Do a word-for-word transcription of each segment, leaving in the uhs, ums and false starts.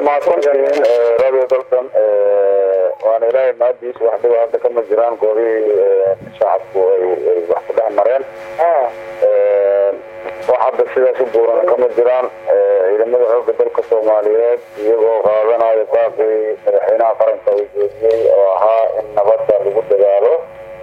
ما كنت رابط دلتن وأنا لا ما أدري شو واحد واحد كم جيران قوي شعب واحد ده مرين واحد بسيطة سبورة كم جيران إذا ما هو بدل كسوماليات يجوا غالنا يبقى هنا قرن توجيه وها إن نبض لبض داره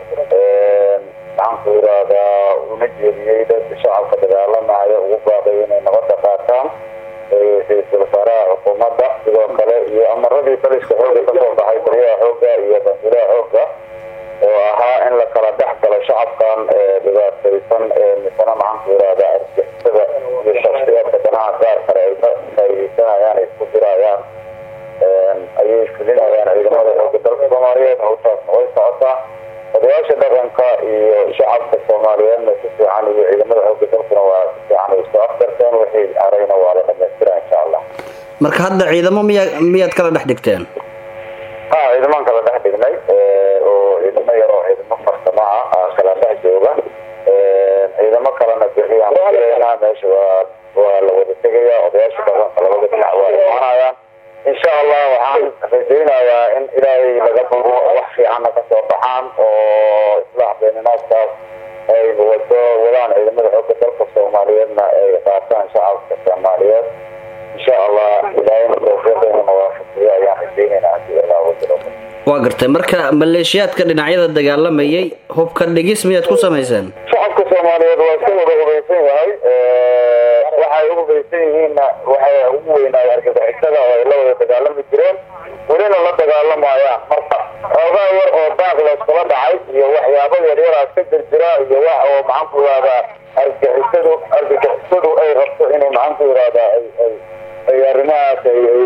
عن قرادة ونجيبيه ده الشعب كدراله ما يوقع بين نبض قاتم في الفراغ حكومة sidoo kale iyo amaradii taliska xooga ka soo baxay taliyaha xooga iyo bandilaha xooga oo ahaa in la kala dhex galo shacabkan dhibaataysan ee misana maxaan ku yiraahdaa argixisada iyo shakhsiyaadka danaha gaar kale ay faa'iideysanayaan ay isku dirayaan ayay fulinayaan ciidamada xooga dalka Soomaaliyeed hawshaas way socotaa odayaasha dhaqanka iyo shacabka Soomaaliyeedna si fiican iyo ciidamada xooga dalkuna waa si fiican u soo afkarteen wixii arayna waa la dhammaystiraa insha Allah marka hadda ciidamo miyaad kala dhex dhigteen ha ciidamo kala dhex dhignay oo ciidamo yar oo ciidamo farsamo ah kala dhex jooga ciidamo kalena bixiyaan meesha meesha waa waa la wada tagaya odayaasha dhaqanka labada dhinac waa imaanayaan insha Allah waxaan rajaynayaa in ilaahay laga baro wax fiican ka soo baxaan oo islaax beenaadkaas ay wado wadaan ciidamada xooga dalka Soomaaliyeedna ay qaataan shacabka Soomaaliyeed insha Allah ilaahay tawfiiqna waafajiyo ayaan rajaynaynaa hadii Allah wado waa gartay marka maleeshiyaadka dhinacyada dagaalamayay hubka dhigis miyaad ku sameeyeen shacabka Soomaaliyeed waa soo wada hubeysan yahay waxay ugu hubeysan yihiin waxay ugu weynaa argagixisada oo ay la wada dagaalami jireen walina la dagaalamayaan marka ogaa yar oo daaq la iskula dhacay iyo waxyaabo yar yar ka jirjira iyo wax oo maxaan ku yiraahdaa argagixisadu argagixisadu ay rabto inay maxaan ku yiraahdaa ay ay arrimahaas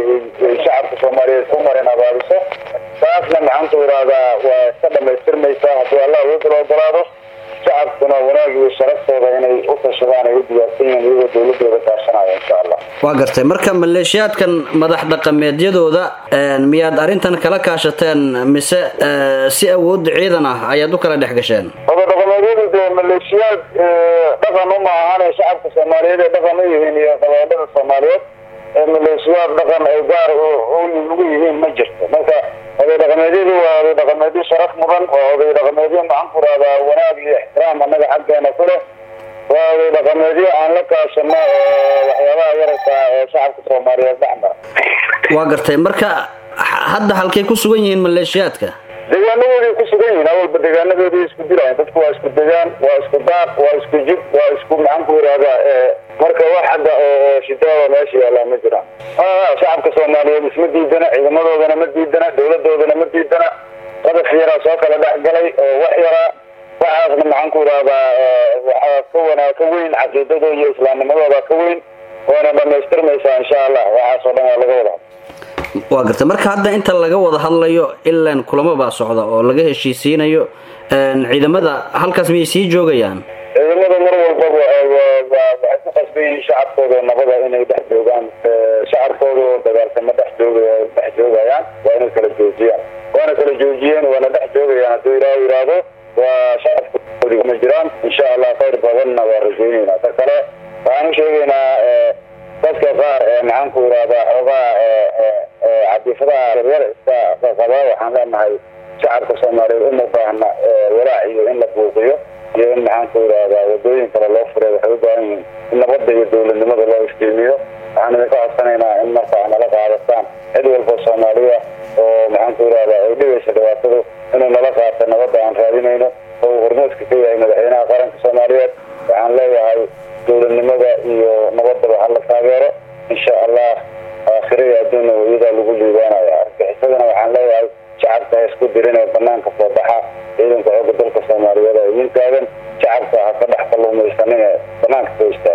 ay shacabka Soomaaliyeed ku mareen abaabisho taasna maxaan ku yiraahdaa waa ka dhamaystirmaysaa haddii Allah uu ogolaado shacabkuna wanaag iyo sharaftooda inay u tashadaan ay u diyaarsan yihiin iyagoo dowladooda kaashanaya insha Allah waa gartay marka maleeshiyaadkan madax dhaqameedyadooda miyaad arintan kala kaashateen mise si awood ciidan ah ayaad u kala dhex gasheen madax dhaqameedyada maleeshiyaad dhaqan uma ahaan shacabka Soomaaliyeed dhaqan u yihiin iyo qabaa'ilada Soomaaliyeed maleeshiyaad dhaqan ay gaar u ugu yihiin ma jirto marka oday dhaqameedyadu waa oday dhaqameedyo sharaf mudan oo oday dhaqameedyo maxaan ku raaddaa wanaag iyo ixtiraam annaga xaggeena ku leh waa oday dhaqameedyo aan la kaashano waxyaabaha yararka ee shacabka Soomaaliyeed dhexmara waa gartay marka hadda halkay ku sugan yihiin maleeshiyaadka deegaanadoodii ku sugan yihiin awalba deegaanadoodii isku dirayaan dadku waa isku degaan waa isku daaq waa isku jid waa isku maxaan ku yiraahdaa marka wax hadda oo shidada meesha yaala ma jiraan shacabka Soomaaliyeed isma diidana ciidamadoodana ma diidana dowladoodana ma diidana qadaf yara soo kala dhaxgalay oo wax yara waxaasna maxaan ku yiraahdaa waxa ka wanaag ka weyn caqiidada iyo islaamnimadooda ka weyn waana dhamaystirmaysaa insha Allah waxaas oo dhan waa laga wada waa gartay marka hadda inta laga wada hadlayo ilaa kulamo baa socda oo laga heshiisiinayo ciidamada halkaas miyay sii joogayaan ciidamada mar walba waxay ku qasbayeen shacabkooda nabada inay dhex joogaan shacabkooda dagaalkama dhex joogayaan dhex joogayaan waa inay kala joojiyaan waana kala joojiyeen waana dhex joogayaan haddii ilaahay yiraahdo waa shacabkooda ma jiraan insha Allah khayr badanna waa rajaynaynaa ta kale waxaan sheegaynaa dadka qaar ee maxaan ku yiraahdaa xoogaa cadifadaha yaryar iska qaba waxaan leenahay shacabka Soomaaliyeed uma baahna walaac iyo in la buuqiyo iyo in maxaan ku yiraahdaa wadooyin kale loo furay waxay u baahan yihiin in nabadda iyo dowladnimada loo iftiimiyo waxaan idinka codsanaynaa in marka nala qaadataan cid walba Soomaaliya oo maxaan ku yiraahdaa ay dhigaysa dhibaatadu inuu nala qaato nabadda aan raadinayno oo hormuudka ka yahay madaxweynaha qaranka Soomaaliyeed waxaan leeyahay dowladnimada iyo nabadda waxa la taageero insha Allah aakhirada adduunka wada lagu liibaanayo arkixisadana waxaan leeyahay shacabka isku dirin ee banaanka soo baxa ciidanka xooga dalka Soomaaliyeed ay intaadan shacabka ha ka dhex kalluumaysanin banaanka soo